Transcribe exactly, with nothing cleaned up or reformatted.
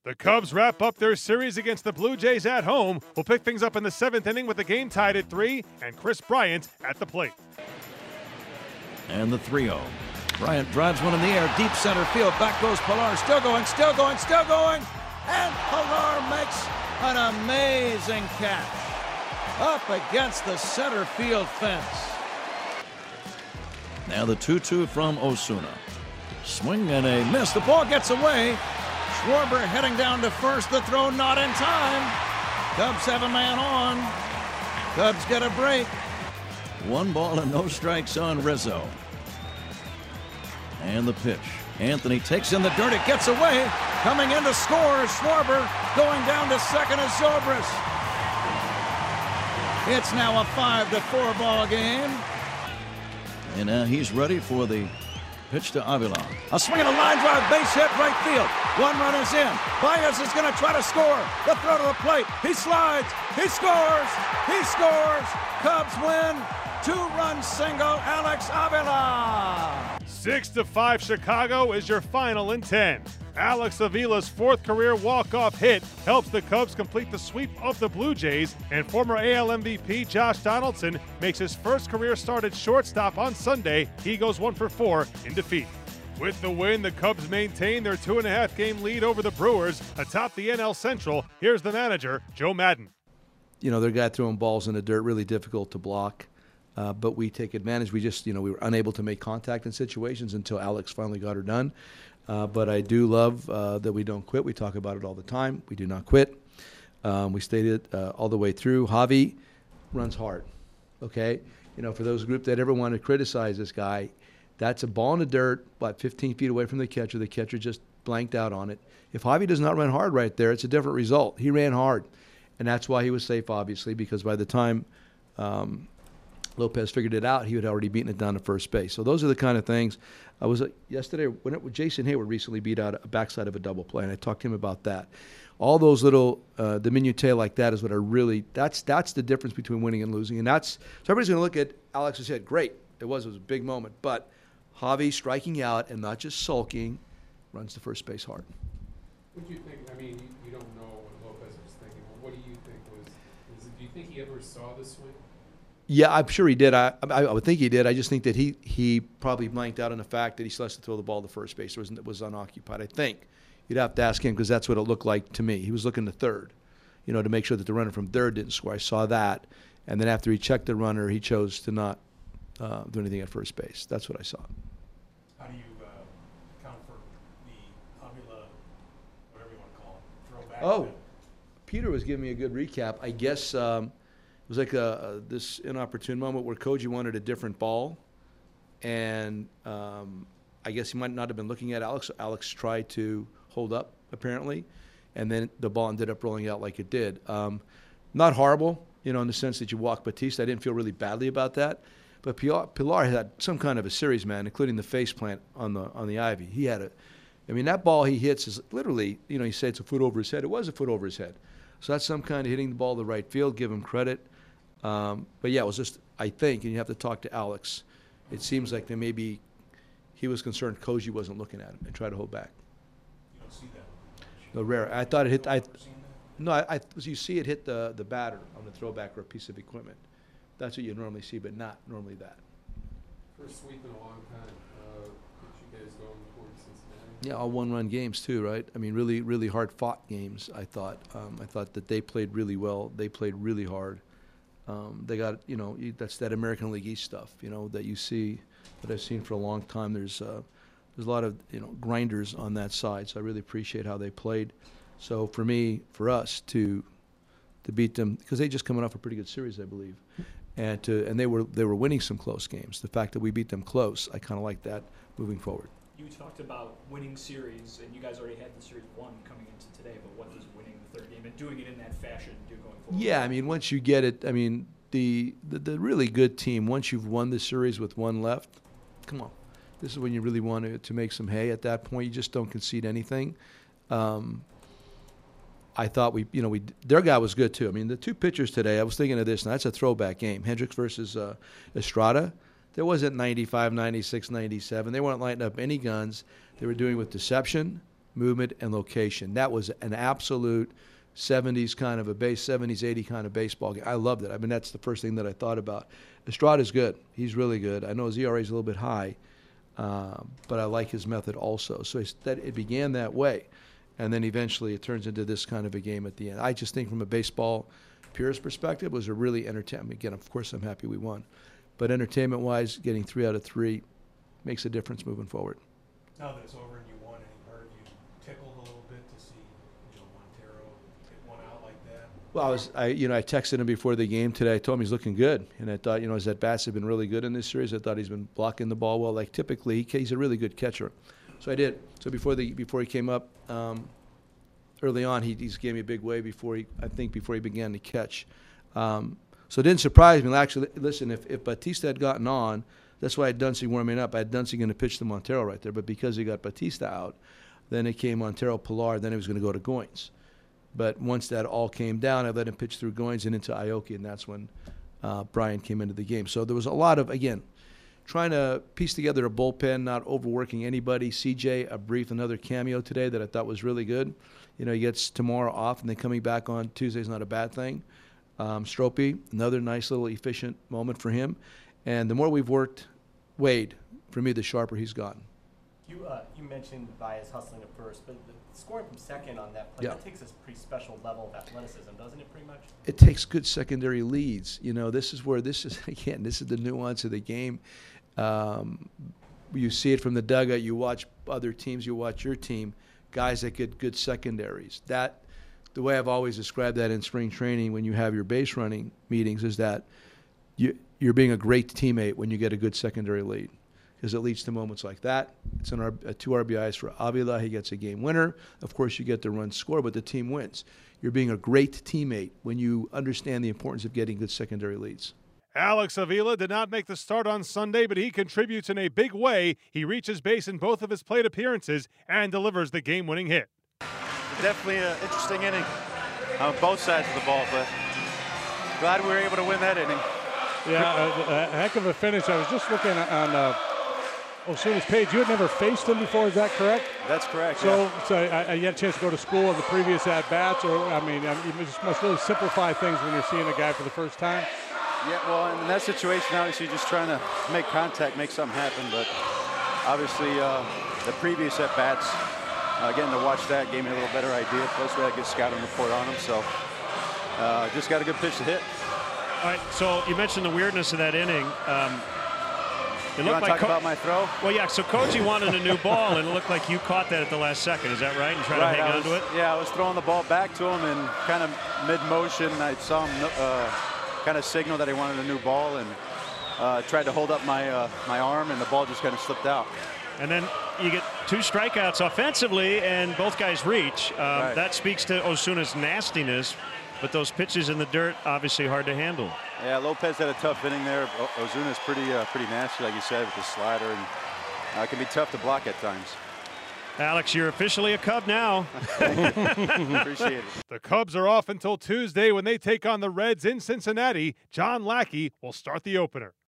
The Cubs wrap up their series against the Blue Jays at home. We'll pick things up in the seventh inning with the game tied at three and Chris Bryant at the plate. And the three oh. Bryant drives one in the air, deep center field. Back goes Pilar, still going, still going, still going. And Pilar makes an amazing catch up against the center field fence. Now the two two from Osuna. Swing and a miss. The ball gets away. Schwarber heading down to first. The throw not in time. Cubs have a man on. Cubs get a break. One ball and no strikes on Rizzo. And the pitch. Anthony takes in the dirt. It gets away. Coming in to score is Schwarber. Going down to second is Zobrist. It's now a five to four ball game. And now he's ready for the pitch to Avila. A swing and a line drive, base hit, right field. One run is in. Baez is going to try to score. The throw to the plate. He slides. He scores. He scores. Cubs win. Two-run single, Alex Avila. Six to five Chicago is your final in ten. Alex Avila's fourth career walk-off hit helps the Cubs complete the sweep of the Blue Jays, and former A L M V P Josh Donaldson makes his first career start at shortstop on Sunday. He goes one for four in defeat. With the win, the Cubs maintain their two and a half game lead over the Brewers atop the N L Central. Here's the manager, Joe Maddon. You know, their guy throwing balls in the dirt, really difficult to block. Uh, but we take advantage. We just, you know, we were unable to make contact in situations until Alex finally got her done. Uh, but I do love uh, that we don't quit. We talk about it all the time. We do not quit. Um, we stated uh, all the way through. Javi runs hard, okay? You know, for those group that ever want to criticize this guy, that's a ball in the dirt, about fifteen feet away from the catcher. The catcher just blanked out on it. If Javi does not run hard right there, it's a different result. He ran hard, and that's why he was safe, obviously, because by the time um, Lopez figured it out, he had already beaten it down to first base. So those are the kind of things. I was uh, yesterday when it, Jason Hayward recently beat out a backside of a double play, and I talked to him about that. All those little uh, the minutiae like that is what I really that's that's the difference between winning and losing, and that's so everybody's going to look at Alex's hit. Great, it was it was a big moment, but Javi striking out and not just sulking runs to first base hard. What do you think? I mean, you, you don't know what Lopez was thinking. What do you think was? was it, do you think he ever saw the swing? Yeah, I'm sure he did. I, I I would think he did. I just think that he he probably blanked out on the fact that he still has to throw the ball to first base. It was, it was unoccupied. I think you'd have to ask him because that's what it looked like to me. He was looking to third, you know, to make sure that the runner from third didn't score. I saw that, and then after he checked the runner, he chose to not uh, do anything at first base. That's what I saw. How do you uh, account for the Avila, whatever you want to call it, throwback? Oh, Peter was giving me a good recap. I guess. Um, It was like a, a, this inopportune moment where Koji wanted a different ball, and um, I guess he might not have been looking at Alex. Alex tried to hold up, apparently, and then the ball ended up rolling out like it did. Um, not horrible, you know, in the sense that you walk Batista. I didn't feel really badly about that. But Pilar, Pilar had some kind of a series, man, including the face plant on the on the ivy. He had a, I mean, that ball he hits is literally, you know, you say it's a foot over his head. It was a foot over his head. So that's some kind of hitting the ball to the right field. Give him credit. Um, but, yeah, it was just, I think, and you have to talk to Alex, it seems like there maybe he was concerned Koji wasn't looking at him and tried to hold back. You don't see that. No, rare. I thought it hit, I, no, I, I, you see it hit the, the batter on the throwback or a piece of equipment. That's what you normally see, but not normally that. First sweep in a long time. Uh, that you guys going towards Cincinnati? Yeah, all one-run games too, right? I mean, really, really hard-fought games, I thought. Um, I thought that they played really well. They played really hard. Um, they got, you know, you, that's that American League East stuff, you know, that you see, that I've seen for a long time. There's uh, there's a lot of, you know, grinders on that side, so I really appreciate how they played. So for me, for us to to beat them, because they just coming off a pretty good series, I believe, and to and they were they were winning some close games. The fact that we beat them close, I kind of like that moving forward. You talked about winning series, and you guys already had the series one coming into today, but what does winning the third game and doing it in that fashion do going forward? Yeah, I mean, once you get it, I mean, the, the, the really good team, once you've won the series with one left, come on. This is when you really want to, to make some hay. At that point, you just don't concede anything. Um, I thought we, you know, we their guy was good, too. I mean, the two pitchers today, I was thinking of this, and that's a throwback game. Hendricks versus uh, Estrada. There wasn't ninety-five, ninety-six, ninety-seven. They weren't lighting up any guns. They were doing it with deception, movement, and location. That was an absolute seventies kind of a base, seventies, eighties kind of baseball game. I loved it. I mean, that's the first thing that I thought about. Estrada's good. He's really good. I know his E R A is a little bit high, uh, but I like his method also. So it's, that it began that way, and then eventually it turns into this kind of a game at the end. I just think from a baseball purist perspective, it was a really entertaining. Again, of course, I'm happy we won, but entertainment-wise, getting three out of three makes a difference moving forward. Now that it's over and you won, any part of you tickled a little bit to see Joe Montero hit one out like that? Well, I was, I, you know, I texted him before the game today. I told him he's looking good, and I thought, you know, his at-bats have been really good in this series. I thought he's been blocking the ball well. Like typically, he, he's a really good catcher. So I did. So before the before he came up um, early on, he, he gave me a big wave before he, I think, before he began to catch. Um, so it didn't surprise me. Actually, listen, if if Batista had gotten on, that's why I had Dunsey warming up. I had Dunsey going to pitch to Montero right there, but because he got Batista out, then it came Montero, Pilar, then he was going to go to Goins. But once that all came down, I let him pitch through Goins and into Aoki, and that's when uh, Brian came into the game. So there was a lot of, again, trying to piece together a bullpen, not overworking anybody. C J, a brief, another cameo today that I thought was really good. You know, he gets tomorrow off, and then coming back on Tuesday is not a bad thing. Um, Stropey, another nice little efficient moment for him. And the more we've worked Wade, for me, the sharper he's gotten. You uh, you mentioned Baez hustling at first, but the scoring from second on that play, Yeah. that takes a pretty special level of athleticism, doesn't it, pretty much? It takes good secondary leads. You know, this is where this is, again, this is the nuance of the game. Um, you see it from the dugout. You watch other teams. You watch your team, guys that get good secondaries. That, the way I've always described that in spring training when you have your base running meetings is that you, you're being a great teammate when you get a good secondary lead, because it leads to moments like that. It's an R- uh, two R B Is for Avila. He gets a game winner. Of course, you get the run score, but the team wins. You're being a great teammate when you understand the importance of getting good secondary leads. Alex Avila did not make the start on Sunday, but he contributes in a big way. He reaches base in both of his plate appearances and delivers the game-winning hit. Definitely an interesting inning on both sides of the ball, but glad we were able to win that inning. Yeah, a, a heck of a finish. I was just looking on uh, Osuna's page. You had never faced him before, is that correct? That's correct. So, yeah. so I, I had a chance to go to school on the previous at-bats, or, I mean, you just must really simplify things when you're seeing a guy for the first time. Yeah, well, in that situation, obviously, just trying to make contact, make something happen. But obviously, uh, the previous at-bats, uh, getting to watch that gave me a little better idea. Plus, we had a good scouting report on him, so uh, just got a good pitch to hit. All right, so you mentioned the weirdness of that inning. Um, it you looked want to like talk about my throw? Well, yeah, so Koji wanted a new ball, and it looked like you caught that at the last second. Is that right? And tried right, to hang I on was, to it? Yeah, I was throwing the ball back to him, and kind of mid-motion, I saw him uh, kind of signal that he wanted a new ball, and uh, tried to hold up my uh, my arm, and the ball just kind of slipped out. And then you get two strikeouts offensively, and both guys reach. Um, Right. That speaks to Osuna's nastiness, but those pitches in the dirt, obviously hard to handle. Yeah, Lopez had a tough inning there. O- Ozuna's pretty uh, pretty nasty, like you said, with the slider, and uh, it can be tough to block at times. Alex, you're officially a Cub now. Appreciate it. The Cubs are off until Tuesday when they take on the Reds in Cincinnati. John Lackey will start the opener.